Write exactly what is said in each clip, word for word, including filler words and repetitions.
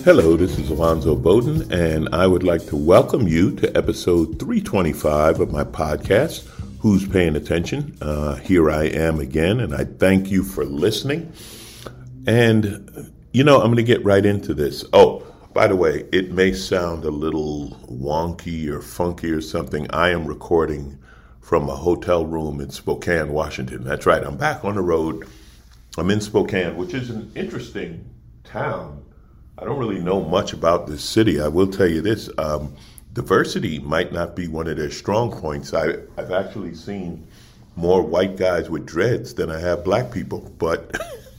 Hello, this is Alonzo Bowden, and I would like to welcome you to episode three twenty-five of my podcast, Who's Paying Attention? Uh, here I am again, and I thank you for listening. And, you know, I'm going to get right into this. Oh, by the way, it may sound a little wonky or funky or something. I am recording from a hotel room in Spokane, Washington. That's right, I'm back on the road. I'm in Spokane, which is an interesting town. I don't really know much about this city. I will tell you this, um, diversity might not be one of their strong points. I, I've actually seen more white guys with dreads than I have black people, but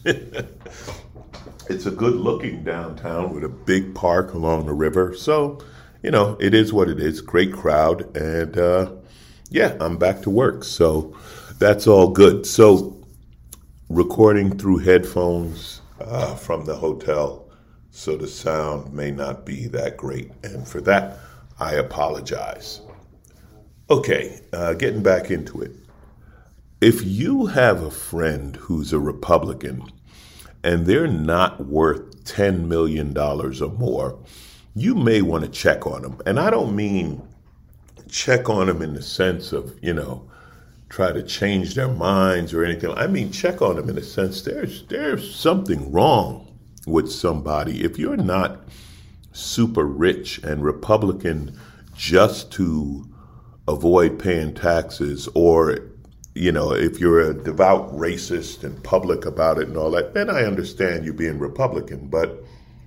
it's a good looking downtown with a big park along the river. So, you know, it is what it is, great crowd. And uh, yeah, I'm back to work. So that's all good. So recording through headphones uh, from the hotel, so the sound may not be that great. And for that, I apologize. Okay, uh, getting back into it. If you have a friend who's a Republican and they're not worth ten million dollars or more, you may want to check on them. And I don't mean check on them in the sense of, you know, try to change their minds or anything. I mean, check on them in the sense there's there's something wrong with somebody. If you're not super rich and Republican just to avoid paying taxes, or, you know, if you're a devout racist and public about it and all that, then I understand you being Republican. But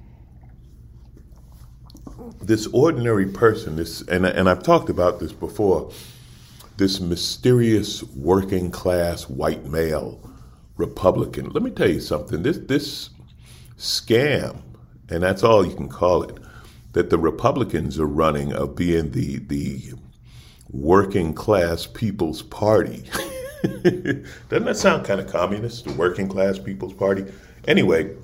this ordinary person, this, and, and I've talked about this before, this mysterious working class white male Republican. Let me tell you something. This this scam, and that's all you can call it, that the Republicans are running of being the the working class people's party. Doesn't that sound kind of communist, the working class people's party? Anyway,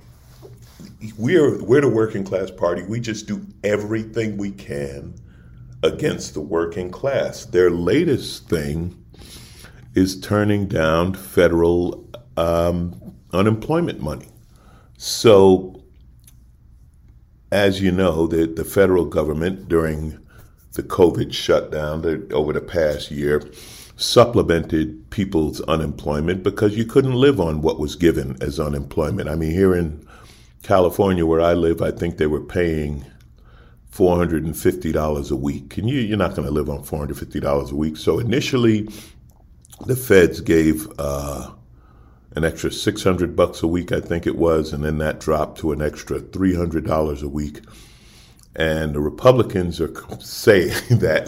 we're we're the working class party. We just do everything we can against the working class. Their latest thing is turning down federal um, unemployment money. So, as you know, the, the federal government during the COVID shutdown the, over the past year supplemented people's unemployment because you couldn't live on what was given as unemployment. I mean, here in California where I live, I think they were paying four hundred fifty dollars a week. And you, you're not going to live on four hundred fifty dollars a week. So initially, the feds gave uh, an extra six hundred bucks a week, I think it was, and then that dropped to an extra three hundred dollars a week. And the Republicans are saying that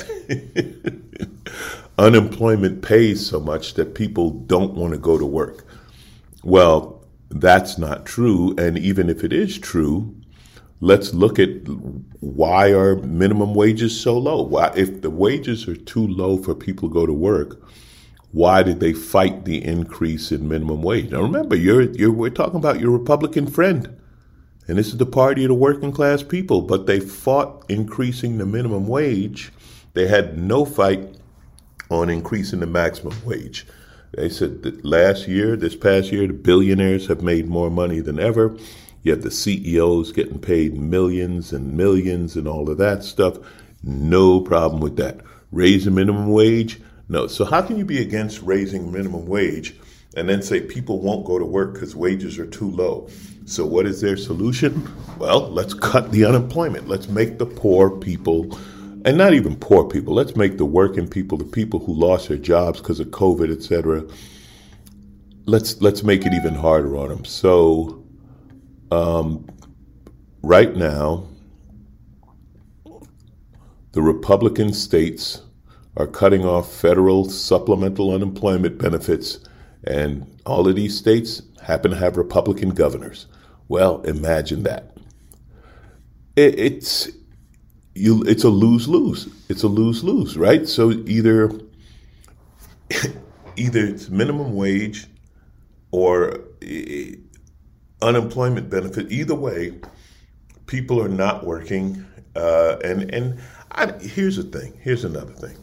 unemployment pays so much that people don't want to go to work. Well, that's not true. And even if it is true, let's look at why are minimum wages so low? Why, if the wages are too low for people to go to work, why did they fight the increase in minimum wage? Now remember, you're, you're, we're talking about your Republican friend, and this is the party of the working class people, but they fought increasing the minimum wage. They had no fight on increasing the maximum wage. They said that last year, this past year, the billionaires have made more money than ever. You have the C E Os getting paid millions and millions and all of that stuff. No problem with that. Raise the minimum wage? No. So how can you be against raising minimum wage and then say people won't go to work because wages are too low? So what is their solution? Well, let's cut the unemployment. Let's make the poor people, and not even poor people, let's make the working people, the people who lost their jobs because of COVID, et cetera, let's let's make it even harder on them. So um, right now, the Republican states are cutting off federal supplemental unemployment benefits, and all of these states happen to have Republican governors. Well, imagine that. It, it's you. It's a lose-lose. It's a lose-lose, right? So either either it's minimum wage or uh, unemployment benefit. Either way, people are not working, uh, and and I, here's the thing. Here's another thing.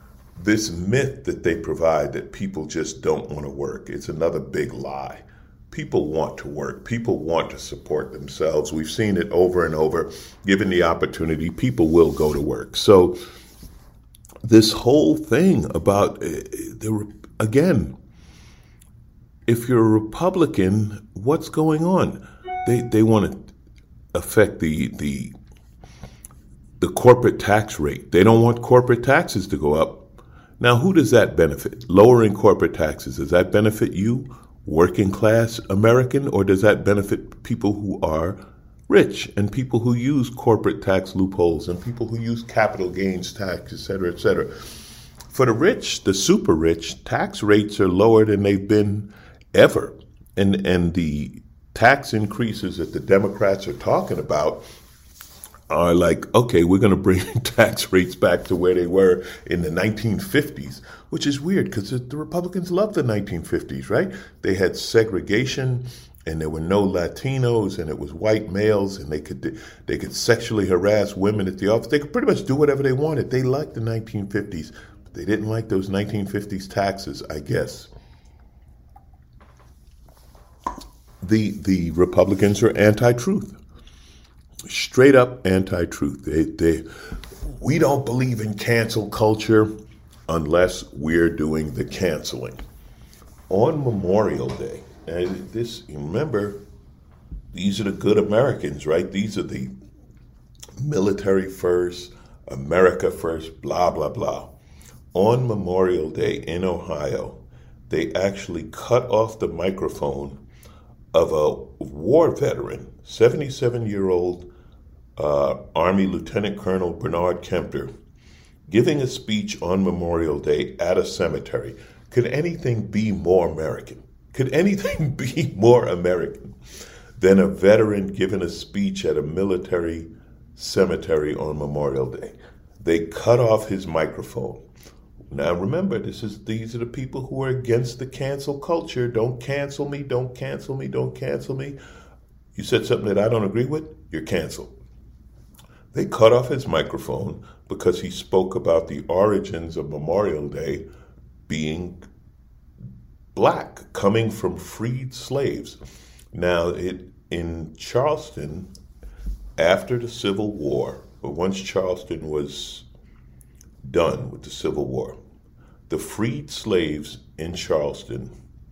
This myth that they provide that people just don't want to work, it's another big lie. people want to work. People want to support themselves. We've seen it over and over. Given the opportunity, people will go to work. So this whole thing about, uh, the again, if you're a Republican, what's going on? They they want to affect the the the corporate tax rate. They don't want corporate taxes to go up. Now, who does that benefit? Lowering corporate taxes, does that benefit you, working class American, or does that benefit people who are rich and people who use corporate tax loopholes and people who use capital gains tax, et cetera, et cetera? For the rich, the super rich, tax rates are lower than they've been ever. And and the tax increases that the Democrats are talking about are like, okay, we're going to bring tax rates back to where they were in the nineteen fifties, which is weird because the Republicans loved the nineteen fifties, right? They had segregation and there were no Latinos and it was white males and they could they could sexually harass women at the office. They could pretty much do whatever they wanted. They liked the nineteen fifties, but they didn't like those nineteen fifties taxes, I guess. The the Republicans are anti-truth. Straight up anti-truth. They, they, we don't believe in cancel culture unless we're doing the canceling. On Memorial Day, and this, remember, these are the good Americans, right? These are the military first, America first, blah, blah, blah. On Memorial Day in Ohio, they actually cut off the microphone of a war veteran, seventy-seven-year-old uh, Army Lieutenant Colonel Bernard Kempter, giving a speech on Memorial Day at a cemetery. Could anything be more American? Could anything be more American than a veteran giving a speech at a military cemetery on Memorial Day? They cut off his microphone. Now remember, this is these are the people who are against the cancel culture. Don't cancel me, don't cancel me, don't cancel me. You said something that I don't agree with, you're canceled. They cut off his microphone because he spoke about the origins of Memorial Day being black, coming from freed slaves. Now, it in Charleston, after the Civil War, or once Charleston was done with the Civil War, the freed slaves in Charleston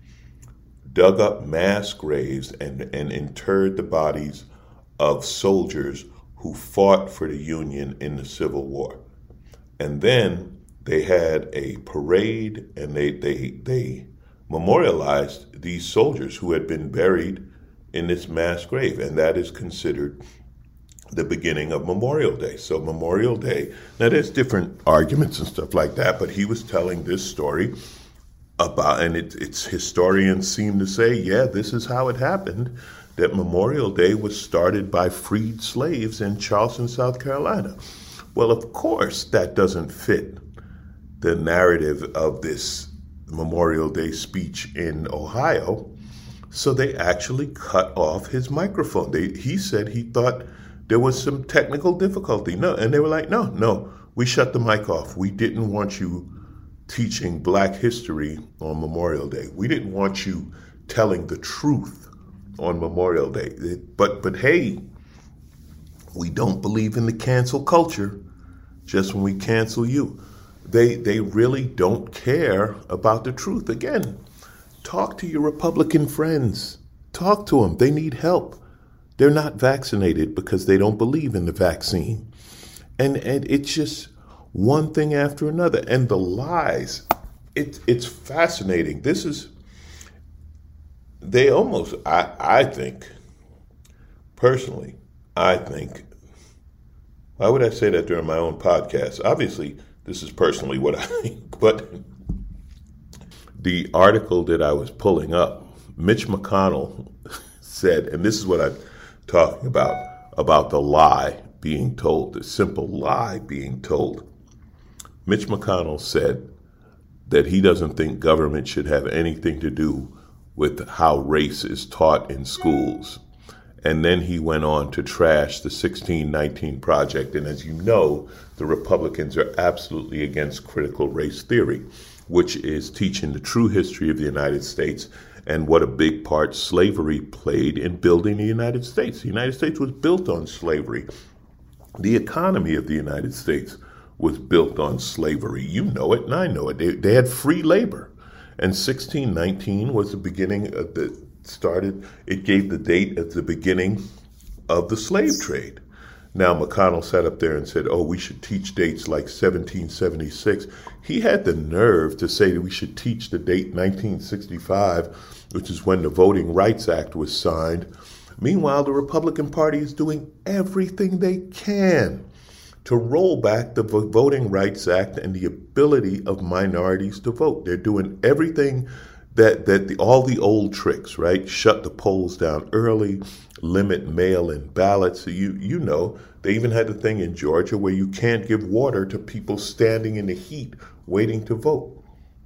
dug up mass graves and, and interred the bodies of soldiers who fought for the Union in the Civil War. And then they had a parade and they, they, they memorialized these soldiers who had been buried in this mass grave. And that is considered the beginning of Memorial Day. So Memorial Day, now there's different arguments and stuff like that, but he was telling this story about, and it, it's historians seem to say, yeah, this is how it happened, that Memorial Day was started by freed slaves in Charleston, South Carolina. Well, of course, that doesn't fit the narrative of this Memorial Day speech in Ohio. So they actually cut off his microphone. They, he said he thought there was some technical difficulty. No, and they were like, no, no, we shut the mic off. We didn't want you teaching Black history on Memorial Day. We didn't want you telling the truth on Memorial Day. But but hey, we don't believe in the cancel culture just when we cancel you. They they really don't care about the truth. Again, talk to your Republican friends. Talk to them. They need help. They're not vaccinated because they don't believe in the vaccine. And and it's just one thing after another. And the lies, it, it's fascinating. This is, they almost, I, I think, personally, I think, why would I say that during my own podcast? Obviously, this is personally what I think, but the article that I was pulling up, Mitch McConnell said, and this is what I'm talking about, about the lie being told, the simple lie being told. Mitch McConnell said that he doesn't think government should have anything to do with how race is taught in schools. And then he went on to trash the sixteen nineteen Project. And as you know, the Republicans are absolutely against critical race theory, which is teaching the true history of the United States and what a big part slavery played in building the United States. The United States was built on slavery. The economy of the United States was built on slavery. You know it, and I know it. They, they had free labor. And sixteen nineteen was the beginning of the started, it gave the date at the beginning of the slave trade. Now, McConnell sat up there and said, oh, we should teach dates like seventeen seventy-six. He had the nerve to say that we should teach the date nineteen sixty-five, which is when the Voting Rights Act was signed. Meanwhile, the Republican Party is doing everything they can to roll back the Voting Rights Act and the ability of minorities to vote. They're doing everything that that the, all the old tricks, right? Shut the polls down early, limit mail-in ballots. You you know, they even had the thing in Georgia where you can't give water to people standing in the heat waiting to vote.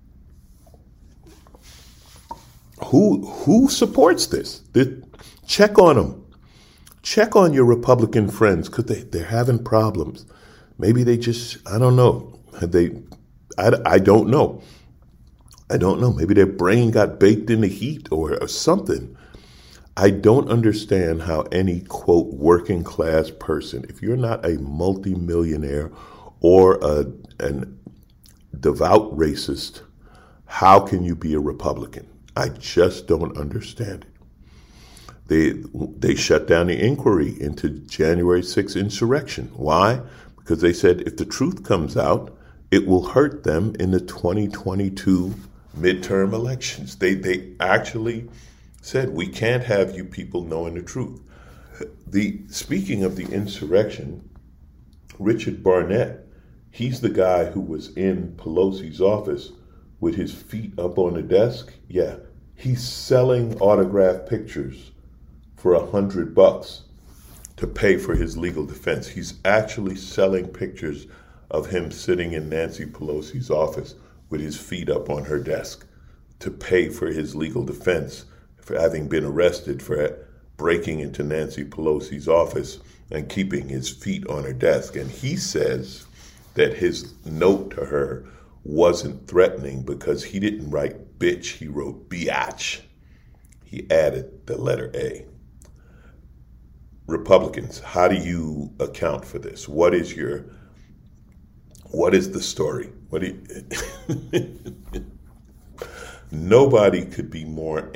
Who who supports this? They, check on them. Check on your Republican friends because they, they're having problems. Maybe they just, I don't know. They, I, I don't know. I don't know. Maybe their brain got baked in the heat or, or something. I don't understand how any, quote, working class person, if you're not a multimillionaire or a an devout racist, how can you be a Republican? I just don't understand it. They they shut down the inquiry into January sixth insurrection. Why? Because they said if the truth comes out, it will hurt them in the twenty twenty-two midterm elections. They they actually said we can't have you people knowing the truth. The speaking of the insurrection, Richard Barnett, he's the guy who was in Pelosi's office with his feet up on the desk. Yeah, he's selling autographed pictures for a hundred bucks to pay for his legal defense. He's actually selling pictures of him sitting in Nancy Pelosi's office with his feet up on her desk to pay for his legal defense for having been arrested for breaking into Nancy Pelosi's office and keeping his feet on her desk. And he says that his note to her wasn't threatening because he didn't write bitch, he wrote biatch. He added the letter A. Republicans, how do you account for this? What is your, what is the story? What do you, nobody could be more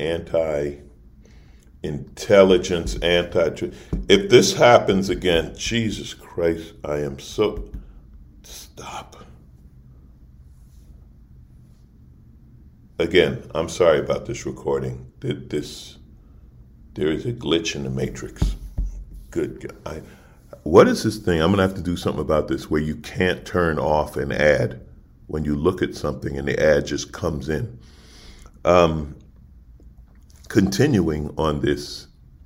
anti-intelligence, anti, if this happens again, Jesus Christ, I am so, stop. Again, I'm sorry about this recording. This, there is a glitch in the matrix. Good God. What is this thing? I'm going to have to do something about this where you can't turn off an ad when you look at something and the ad just comes in. Um, continuing on this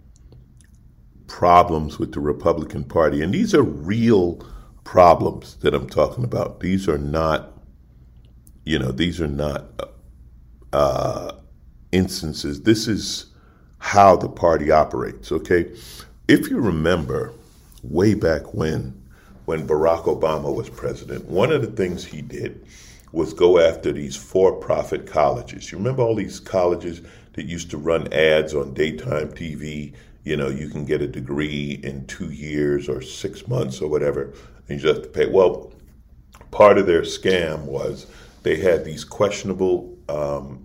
problems with the Republican Party, and these are real problems that I'm talking about. These are not, you know, these are not uh, instances. This is how the party operates, okay? If you remember way back when, when Barack Obama was president, one of the things he did was go after these for-profit colleges. You remember all these colleges that used to run ads on daytime T V? You know, you can get a degree in two years or six months or whatever, and you just have to pay. Well, part of their scam was they had these questionable, um,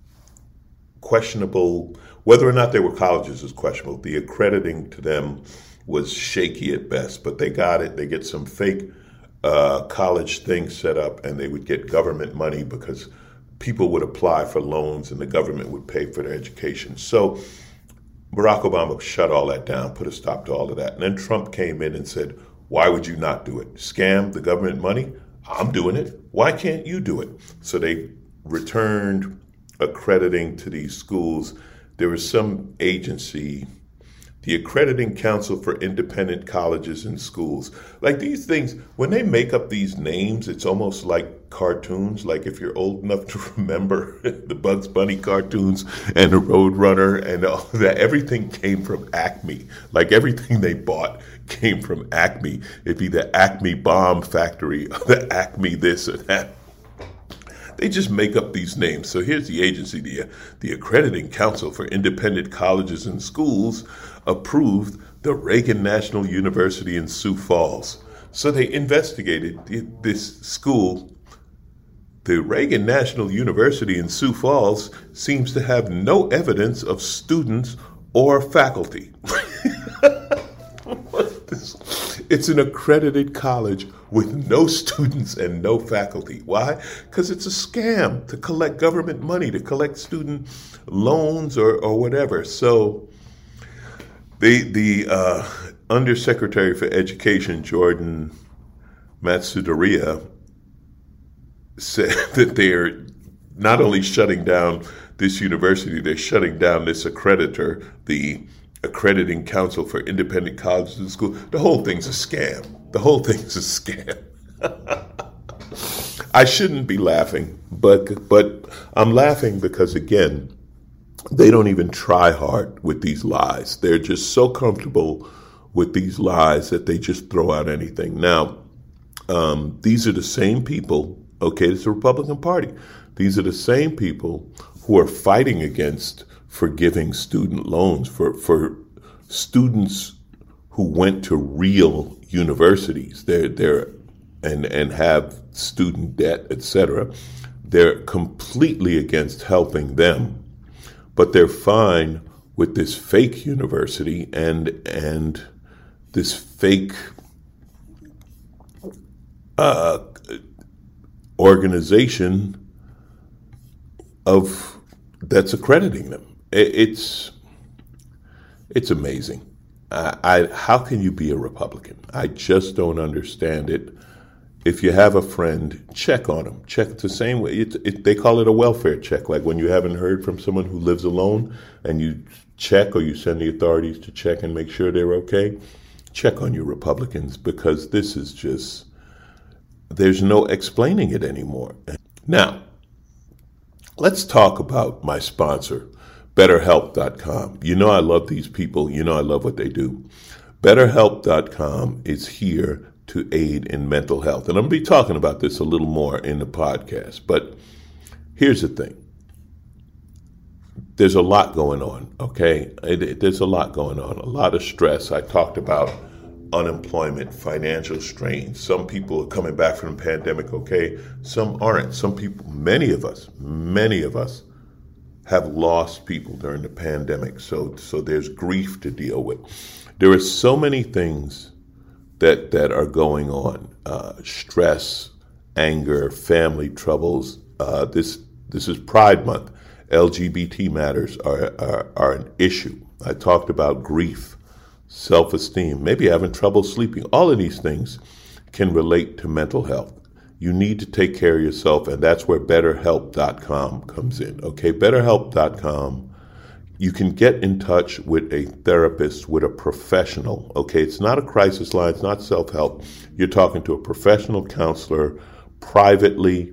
questionable, whether or not they were colleges is questionable. The accrediting to them was shaky at best, but they got it. They get some fake uh, college things set up, and they would get government money because people would apply for loans and the government would pay for their education. So Barack Obama shut all that down, put a stop to all of that. And then Trump came in and said, why would you not do it? Scam the government money? I'm doing it. Why can't you do it? So they returned accrediting to these schools. There was some agency, the Accrediting Council for Independent Colleges and Schools. Like these things, when they make up these names, it's almost like cartoons. Like if you're old enough to remember the Bugs Bunny cartoons and the Roadrunner and all that, everything came from Acme. Like everything they bought came from Acme. It'd be the Acme Bomb Factory, or the Acme this or that. They just make up these names. So here's the agency, the, the Accrediting Council for Independent Colleges and Schools approved the Reagan National University in Sioux Falls. So they investigated this school. The Reagan National University in Sioux Falls seems to have no evidence of students or faculty. It's an accredited college with no students and no faculty. Why? Because it's a scam to collect government money, to collect student loans or, or whatever. So the, the uh, Undersecretary for Education, Jordan Matsudaria, said that they're not only shutting down this university, they're shutting down this accreditor, the Accrediting Council for Independent Colleges and Schools. The whole thing's a scam. The whole thing's a scam. I shouldn't be laughing, but but I'm laughing because, again, they don't even try hard with these lies. They're just so comfortable with these lies that they just throw out anything. Now, um, these are the same people, okay, it's the Republican Party. These are the same people who are fighting against forgiving student loans for, for students who went to real universities. They're, they're, and, and have student debt, et cetera. They're completely against helping them, but they're fine with this fake university and, and this fake uh, organization of that's accrediting them. It's it's amazing. I, I how can you be a Republican? I just don't understand it. If you have a friend, check on them. Check the same way. It, it, they call it a welfare check, like when you haven't heard from someone who lives alone and you check or you send the authorities to check and make sure they're okay. Check on your Republicans, because this is just, there's no explaining it anymore. Now, let's talk about my sponsor, better help dot com. You know I love these people. You know I love what they do. better help dot com is here to aid in mental health. And I'm going to be talking about this a little more in the podcast. But here's the thing. There's a lot going on, okay? It, it, there's a lot going on, a lot of stress. I talked about unemployment, financial strain. Some people are coming back from the pandemic, okay? Some aren't. Some people, many of us, many of us have lost people during the pandemic. So, so there's grief to deal with. There are so many things that that are going on: uh, stress, anger, family troubles. Uh, this this is Pride Month. L G B T matters are, are are an issue. I talked about grief, self-esteem, maybe having trouble sleeping. All of these things can relate to mental health. You need to take care of yourself, and that's where better help dot com comes in. Okay, better help dot com. You can get in touch with a therapist, with a professional. Okay, it's not a crisis line, it's not self-help. You're talking to a professional counselor privately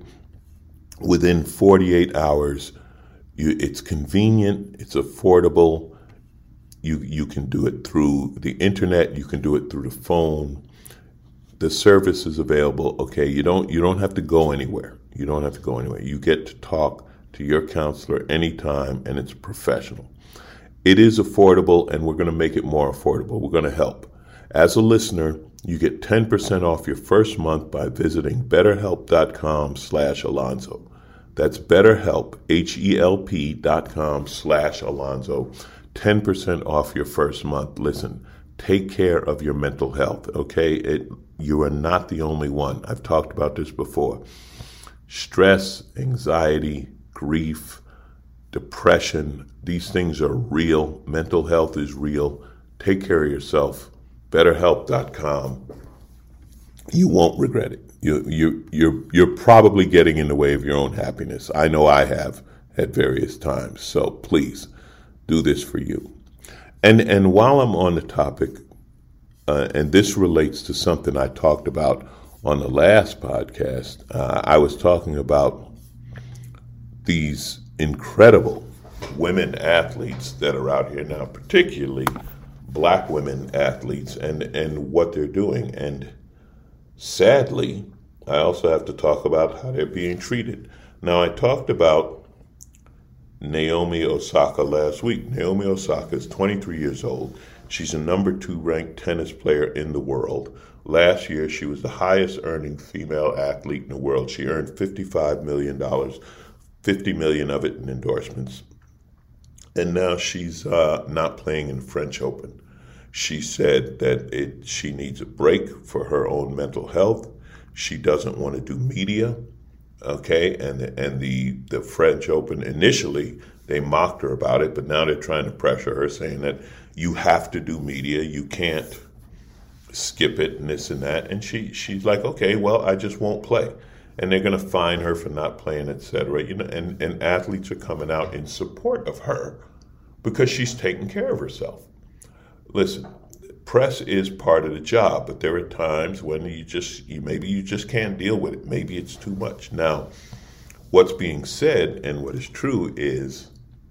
within forty-eight hours. You, it's convenient, it's affordable. You you can do it through the internet, you can do it through the phone. The service is available. Okay, you don't you don't have to go anywhere. You don't have to go anywhere. You get to talk to your counselor anytime, and it's professional. It is affordable, and we're going to make it more affordable. We're going to help. As a listener, you get ten percent off your first month by visiting betterhelp.com slash Alonzo. That's BetterHelp, H E L P dot com slash Alonzo. ten percent off your first month. Listen, take care of your mental health, okay? It, you are not the only one. I've talked about this before. Stress, anxiety, grief, depression, these things are real. Mental health is real. Take care of yourself. better help dot com. You won't regret it. You, you, you're, you're probably getting in the way of your own happiness. I know I have at various times. So please do this for you. And and while I'm on the topic, uh, and this relates to something I talked about on the last podcast, uh, I was talking about these incredible women athletes that are out here now, particularly black women athletes, and, and what they're doing. And sadly, I also have to talk about how they're being treated. Now, I talked about Naomi Osaka last week. Naomi Osaka is twenty-three years old. She's a number two ranked tennis player in the world. Last year, she was the highest earning female athlete in the world. She earned fifty-five million dollars, fifty million dollars of it in endorsements. And now she's uh, not playing in the French Open. She said that it, she needs a break for her own mental health. She doesn't want to do media, okay? And the, and the, the French Open, initially, they mocked her about it, but now they're trying to pressure her, saying that you have to do media, you can't skip it and this and that. And she she's like, okay, well, I just won't play. And they're going to fine her for not playing, et cetera. You know, and, and athletes are coming out in support of her because she's taking care of herself. Listen, press is part of the job, but there are times when you just, you maybe you just can't deal with it. Maybe it's too much. Now, what's being said and what is true is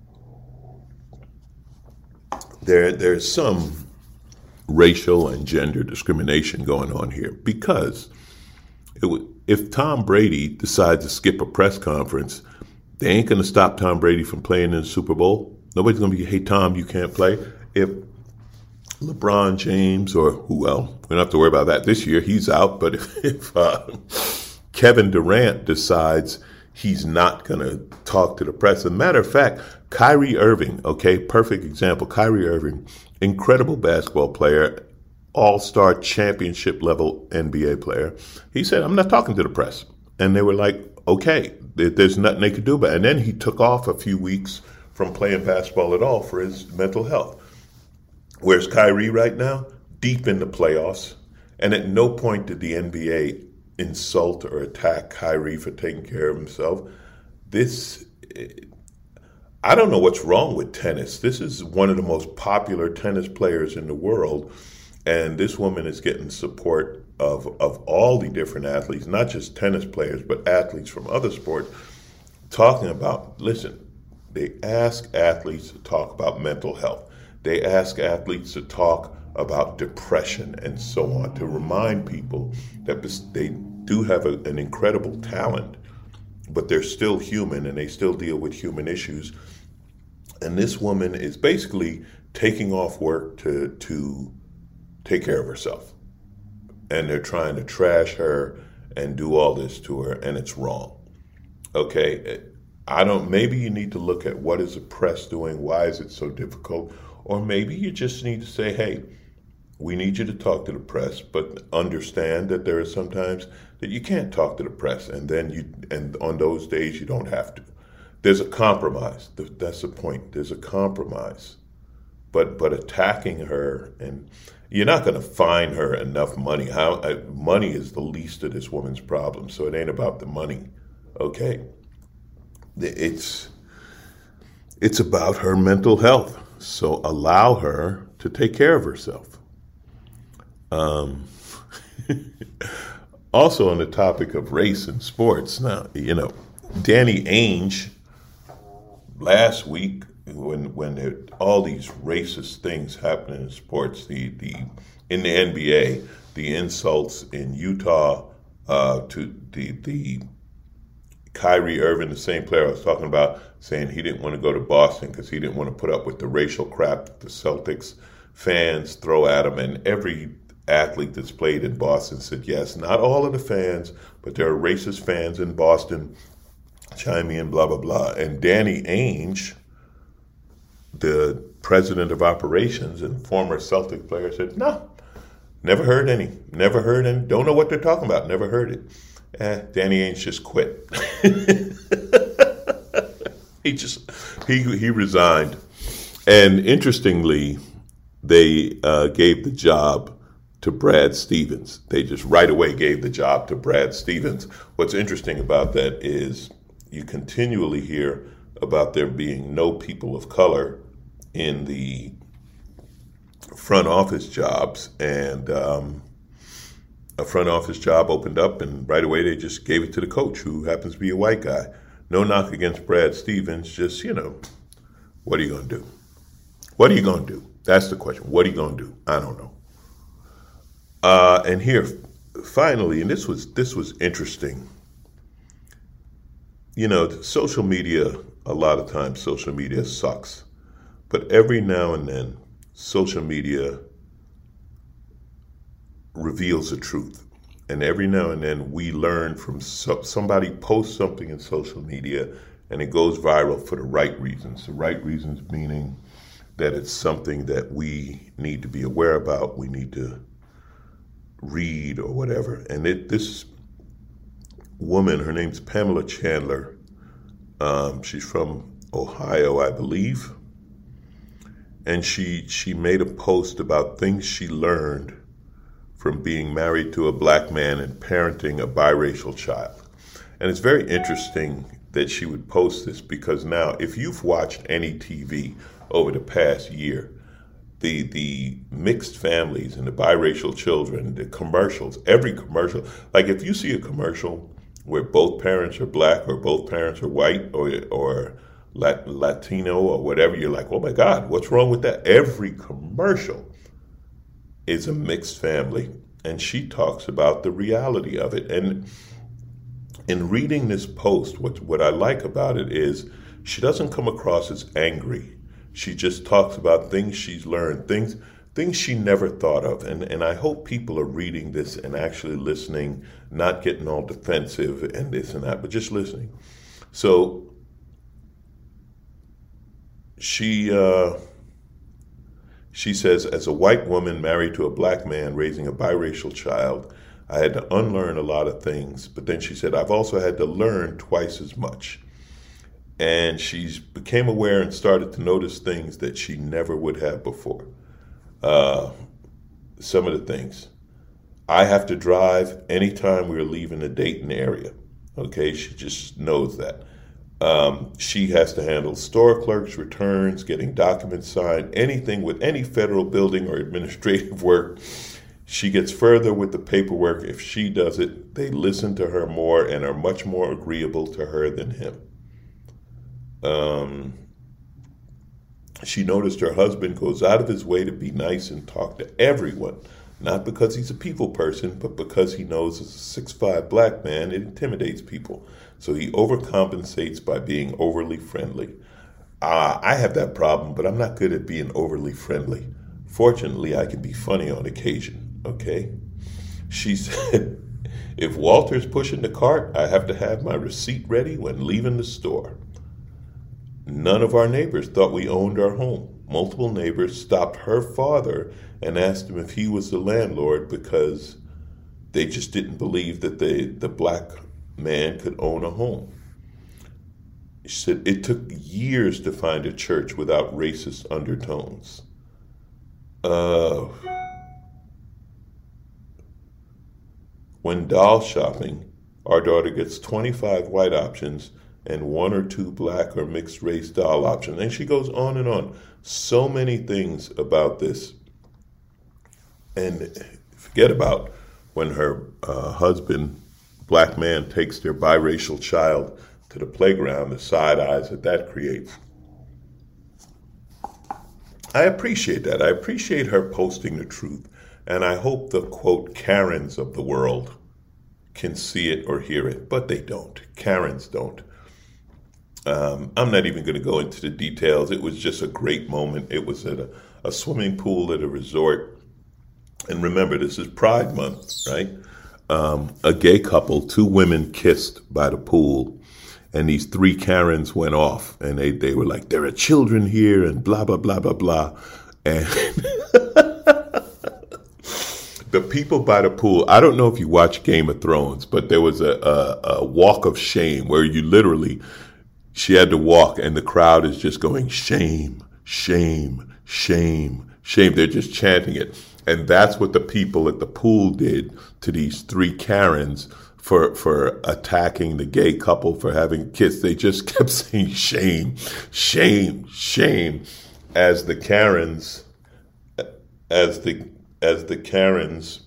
there there's some racial and gender discrimination going on here because it w- if Tom Brady decides to skip a press conference, they ain't going to stop Tom Brady from playing in the Super Bowl. Nobody's going to be, hey, Tom, you can't play. If LeBron James or who else, we don't have to worry about that this year, he's out. But if, if uh, Kevin Durant decides he's not going to talk to the press, as a matter of fact, Kyrie Irving, okay, perfect example. Kyrie Irving, incredible basketball player, all-star championship level N B A player. He said, I'm not talking to the press. And they were like, okay, there's nothing they could do about it. And then he took off a few weeks from playing basketball at all for his mental health. Where's Kyrie right now? Deep in the playoffs. And at no point did the N B A insult or attack Kyrie for taking care of himself. This, I don't know what's wrong with tennis. This is one of the most popular tennis players in the world. And this woman is getting support of, of all the different athletes, not just tennis players, but athletes from other sports, talking about, listen, they ask athletes to talk about mental health. They ask athletes to talk about depression and so on, to remind people that they do have a, an incredible talent, but they're still human and they still deal with human issues. And this woman is basically taking off work to to take care of herself. And they're trying to trash her and do all this to her, and it's wrong. Okay, I don't, maybe you need to look at what is the press doing, why is it so difficult, or maybe you just need to say, hey, we need you to talk to the press, but understand that there are sometimes that you can't talk to the press, and then you, and on those days you don't have to. There's a compromise. That's the point. There's a compromise. But but attacking her, and you're not going to fine her enough money. How uh, money is the least of this woman's problem, so it ain't about the money. Okay, it's it's about her mental health. So allow her to take care of herself. Um, also on the topic of race in sports, now you know Danny Ainge last week. When when there, all these racist things happen in sports, the, the in the N B A, the insults in Utah uh, to the the Kyrie Irving, the same player I was talking about, saying he didn't want to go to Boston because he didn't want to put up with the racial crap that the Celtics fans throw at him. And every athlete that's played in Boston said, yes, not all of the fans, but there are racist fans in Boston. Chime in, blah, blah, blah. And Danny Ainge, the president of operations and former Celtic player, said, no, never heard any, never heard any, don't know what they're talking about, never heard it. Eh, Danny Ainge just quit. he just, he he resigned. And interestingly, they uh, gave the job to Brad Stevens. They just right away gave the job to Brad Stevens. What's interesting about that is you continually hear about there being no people of color in the front office jobs, and um, a front office job opened up, and right away they just gave it to the coach, who happens to be a white guy. No knock against Brad Stevens, just, you know, what are you going to do? What are you going to do? That's the question. What are you going to do? I don't know. Uh, and here, finally, and this was this was interesting. you know, social media, a lot of times social media sucks. But every now and then, social media reveals the truth. And every now and then we learn from so, somebody posts something in social media and it goes viral for the right reasons. The right reasons meaning that it's something that we need to be aware about, we need to read or whatever. And it, this woman, her name's Pamela Chandler. Um, she's from Ohio, I believe. And she she made a post about things she learned from being married to a black man and parenting a biracial child. And it's very interesting that she would post this because now, if you've watched any T V over the past year, the the mixed families and the biracial children, the commercials, every commercial, like if you see a commercial where both parents are black or both parents are white or or Latino or whatever, you're like, oh my God, what's wrong with that? Every commercial is a mixed family, and she talks about the reality of it. And in reading this post, what what I like about it is she doesn't come across as angry. She just talks about things she's learned, things things she never thought of. And, and I hope people are reading this and actually listening, not getting all defensive and this and that, but just listening. So she uh, she says, as a white woman married to a black man raising a biracial child, I had to unlearn a lot of things. But then she said, I've also had to learn twice as much. And she became aware and started to notice things that she never would have before. Uh, some of the things. I have to drive anytime we're leaving the Dayton area. Okay, she just knows that. Um, she has to handle store clerks' returns, getting documents signed, anything with any federal building or administrative work. She gets further with the paperwork. If she does it, they listen to her more and are much more agreeable to her than him. Um, she noticed her husband goes out of his way to be nice and talk to everyone, not because he's a people person, but because he knows as a six foot five black man, it intimidates people. So he overcompensates by being overly friendly. Uh, I have that problem, but I'm not good at being overly friendly. Fortunately, I can be funny on occasion, okay? She said, if Walter's pushing the cart, I have to have my receipt ready when leaving the store. None of our neighbors thought we owned our home. Multiple neighbors stopped her father and asked him if he was the landlord because they just didn't believe that they, the black man could own a home. She said it took years to find a church without racist undertones. Uh, when doll shopping, our daughter gets twenty-five white options and one or two black or mixed race doll options. And she goes on and on. So many things about this. And forget about when her uh, husband, black man, takes their biracial child to the playground, the side eyes that that creates. I appreciate that. I appreciate her posting the truth. And I hope the, quote, Karens of the world can see it or hear it. But they don't. Karens don't. Um, I'm not even going to go into the details. It was just a great moment. It was at a, a swimming pool at a resort. And remember, this is Pride Month, right? Um, a gay couple, two women kissed by the pool. And these three Karens went off. And they, they were like, there are children here and blah, blah, blah, blah, blah. And the people by the pool, I don't know if you watch Game of Thrones, but there was a, a, a walk of shame where you literally... She had to walk, and the crowd is just going, shame, shame, shame, shame. They're just chanting it. And that's what the people at the pool did to these three Karens for for attacking the gay couple for having kids. They just kept saying shame, shame, shame, as the Karens, as the as the Karens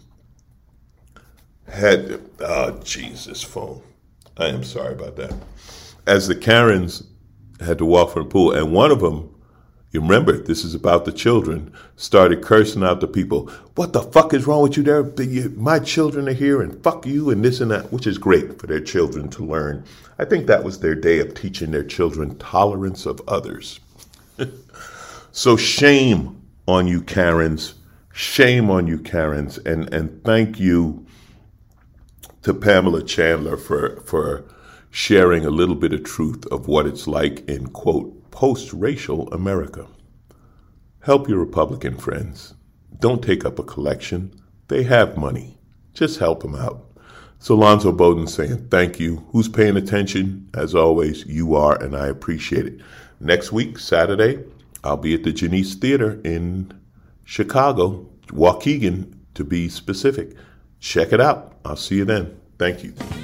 had. Oh, Jesus, phone. I am sorry about that. As the Karens had to walk from the pool, and one of them, You remember, this is about the children, started cursing out the people. What the fuck is wrong with you there? My children are here and fuck you and this and that, which is great for their children to learn. I think that was their day of teaching their children tolerance of others. So shame on you, Karens. Shame on you, Karens. And, and thank you to Pamela Chandler for, for sharing a little bit of truth of what it's like in, quote, post-racial America. Help your Republican friends. Don't take up a collection. They have money. Just help them out. So Lonzo Bowden saying thank you. Who's paying attention? As always, you are, and I appreciate it. Next week, Saturday, I'll be at the Janice Theater in Chicago, Waukegan to be specific. Check it out. I'll see you then. Thank you.